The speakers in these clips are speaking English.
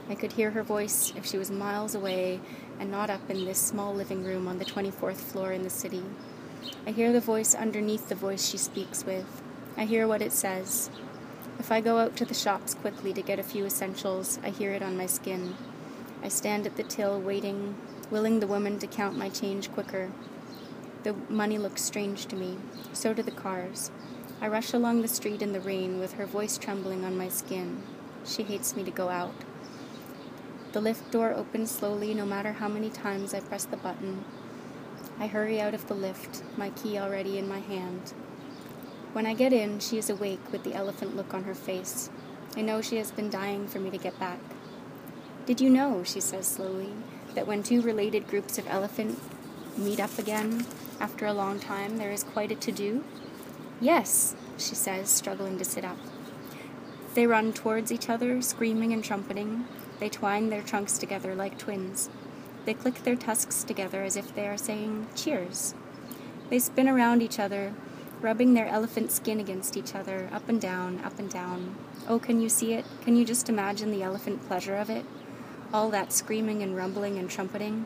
I could hear her voice if she was miles away and not up in this small living room on the 24th floor in the city. I hear the voice underneath the voice she speaks with. I hear what it says. If I go out to the shops quickly to get a few essentials, I hear it on my skin. I stand at the till waiting, willing the woman to count my change quicker. The money looks strange to me. So do the cars. I rush along the street in the rain with her voice trembling on my skin. She hates me to go out. The lift door opens slowly no matter how many times I press the button. I hurry out of the lift, my key already in my hand. When I get in, she is awake with the elephant look on her face. I know she has been dying for me to get back. Did you know, she says slowly, that when two related groups of elephant meet up again after a long time, there is quite a to-do? Yes, she says, struggling to sit up. They run towards each other, screaming and trumpeting. They twine their trunks together like twins. They click their tusks together as if they are saying, cheers. They spin around each other, rubbing their elephant skin against each other, up and down, up and down. Oh, can you see it? Can you just imagine the elephant pleasure of it? All that screaming and rumbling and trumpeting.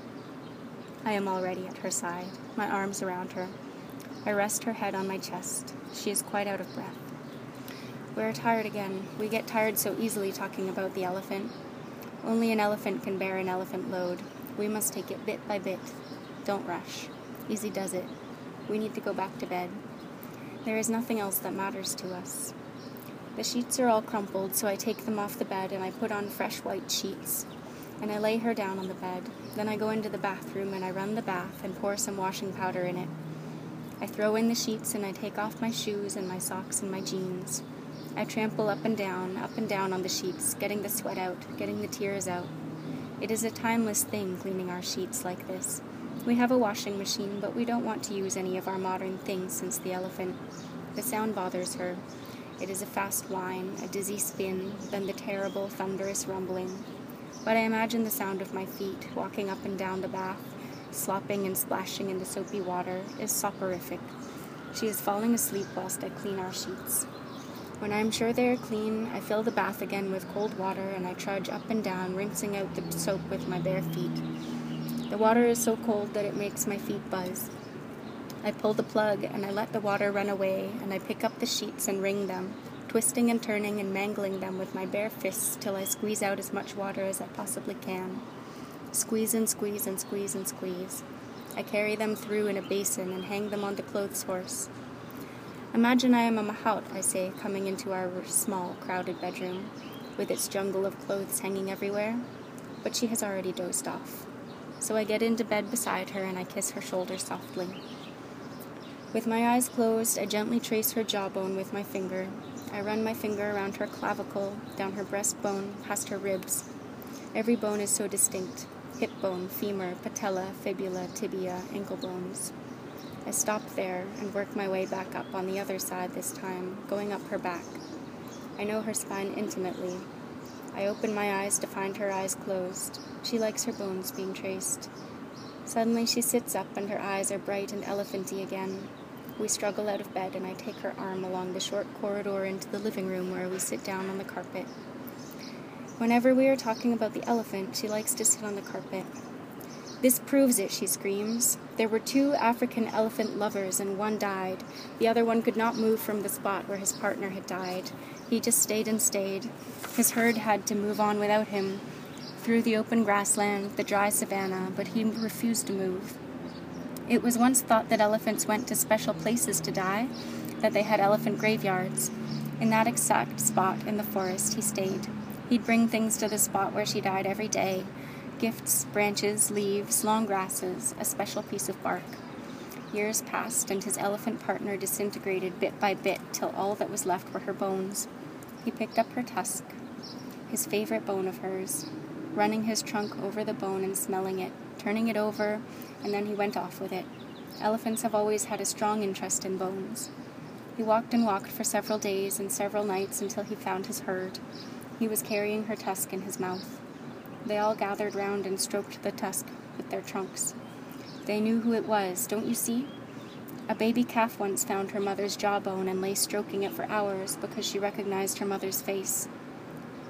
I am already at her side, my arms around her. I rest her head on my chest. She is quite out of breath. We're tired again. We get tired so easily talking about the elephant. Only an elephant can bear an elephant load. We must take it bit by bit. Don't rush. Easy does it. We need to go back to bed. There is nothing else that matters to us. The sheets are all crumpled, so I take them off the bed and I put on fresh white sheets. And I lay her down on the bed. Then I go into the bathroom and I run the bath and pour some washing powder in it. I throw in the sheets and I take off my shoes and my socks and my jeans. I trample up and down on the sheets, getting the sweat out, getting the tears out. It is a timeless thing, cleaning our sheets like this. We have a washing machine, but we don't want to use any of our modern things since the elephant. The sound bothers her. It is a fast whine, a dizzy spin, then the terrible, thunderous rumbling. But I imagine the sound of my feet walking up and down the bath, slopping and splashing in the soapy water, is soporific. She is falling asleep whilst I clean our sheets. When I am sure they are clean, I fill the bath again with cold water and I trudge up and down, rinsing out the soap with my bare feet. The water is so cold that it makes my feet buzz. I pull the plug and I let the water run away and I pick up the sheets and wring them, twisting and turning and mangling them with my bare fists till I squeeze out as much water as I possibly can. Squeeze and squeeze and squeeze and squeeze. I carry them through in a basin and hang them on the clothes horse. Imagine I am a mahout, I say, coming into our small, crowded bedroom, with its jungle of clothes hanging everywhere. But she has already dozed off. So I get into bed beside her and I kiss her shoulder softly. With my eyes closed, I gently trace her jawbone with my finger. I run my finger around her clavicle, down her breastbone, past her ribs. Every bone is so distinct. Hip bone, femur, patella, fibula, tibia, ankle bones. I stop there and work my way back up on the other side this time, going up her back. I know her spine intimately. I open my eyes to find her eyes closed. She likes her bones being traced. Suddenly she sits up and her eyes are bright and elephanty again. We struggle out of bed and I take her arm along the short corridor into the living room where we sit down on the carpet. Whenever we are talking about the elephant, she likes to sit on the carpet. This proves it, she screams. There were 2 African elephant lovers and one died. The other one could not move from the spot where his partner had died. He just stayed and stayed. His herd had to move on without him, through the open grassland, the dry savanna, but he refused to move. It was once thought that elephants went to special places to die, that they had elephant graveyards. In that exact spot in the forest, he stayed. He'd bring things to the spot where she died every day. Gifts, branches, leaves, long grasses, a special piece of bark. Years passed, and his elephant partner disintegrated bit by bit till all that was left were her bones. He picked up her tusk, his favorite bone of hers, running his trunk over the bone and smelling it, turning it over, and then he went off with it. Elephants have always had a strong interest in bones. He walked and walked for several days and several nights until he found his herd. He was carrying her tusk in his mouth. They all gathered round and stroked the tusk with their trunks. They knew who it was, don't you see? A baby calf once found her mother's jawbone and lay stroking it for hours because she recognized her mother's face.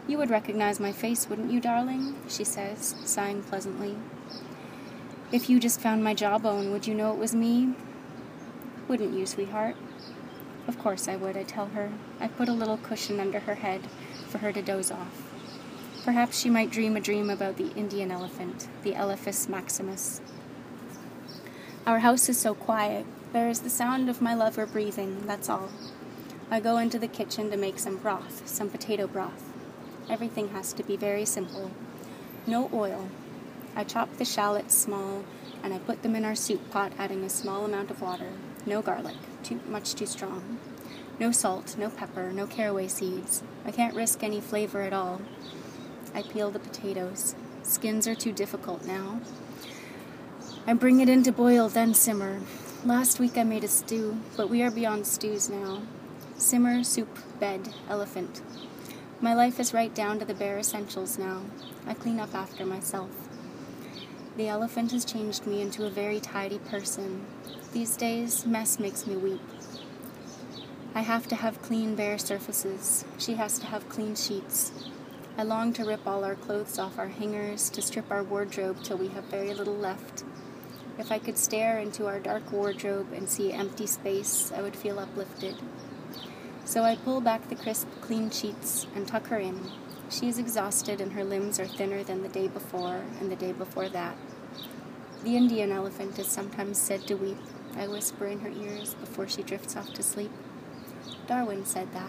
You would recognize my face, wouldn't you, darling? She says, sighing pleasantly. If you just found my jawbone, would you know it was me? Wouldn't you, sweetheart? Of course I would, I tell her. I put a little cushion under her head for her to doze off. Perhaps she might dream a dream about the Indian elephant, the Elephas maximus. Our house is so quiet. There is the sound of my lover breathing, that's all. I go into the kitchen to make some broth, some potato broth. Everything has to be very simple. No oil. I chop the shallots small, and I put them in our soup pot, adding a small amount of water. No garlic, much too strong. No salt, no pepper, no caraway seeds. I can't risk any flavor at all. I peel the potatoes. Skins are too difficult now. I bring it in to boil, then simmer. Last week I made a stew, but we are beyond stews now. Simmer, soup, bed, elephant. My life is right down to the bare essentials now. I clean up after myself. The elephant has changed me into a very tidy person. These days, mess makes me weep. I have to have clean, bare surfaces. She has to have clean sheets. I long to rip all our clothes off our hangers, to strip our wardrobe till we have very little left. If I could stare into our dark wardrobe and see empty space, I would feel uplifted. So I pull back the crisp, clean sheets and tuck her in. She is exhausted and her limbs are thinner than the day before and the day before that. The Indian elephant is sometimes said to weep, I whisper in her ears before she drifts off to sleep. Darwin said that.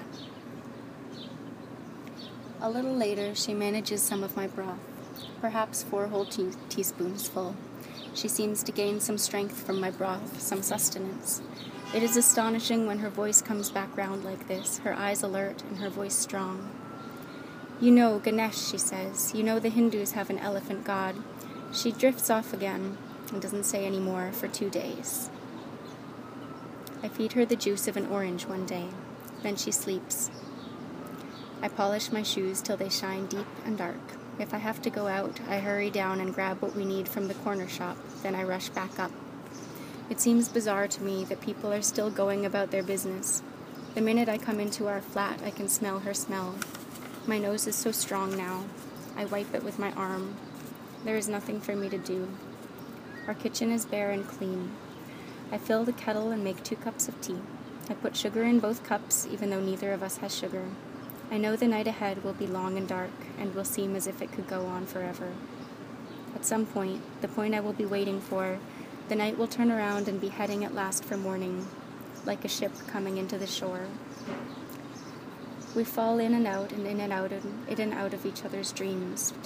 A little later, she manages some of my broth, perhaps 4 whole teaspoons full. She seems to gain some strength from my broth, some sustenance. It is astonishing when her voice comes back round like this, her eyes alert and her voice strong. You know, Ganesh, she says, you know the Hindus have an elephant god. She drifts off again and doesn't say any more for 2 days. I feed her the juice of an orange one day. Then she sleeps. I polish my shoes till they shine deep and dark. If I have to go out, I hurry down and grab what we need from the corner shop. Then I rush back up. It seems bizarre to me that people are still going about their business. The minute I come into our flat, I can smell her smell. My nose is so strong now. I wipe it with my arm. There is nothing for me to do. Our kitchen is bare and clean. I fill the kettle and make 2 cups of tea. I put sugar in both cups, even though neither of us has sugar. I know the night ahead will be long and dark, and will seem as if it could go on forever. At some point, the point I will be waiting for, the night will turn around and be heading at last for morning, like a ship coming into the shore. We fall in and out of each other's dreams,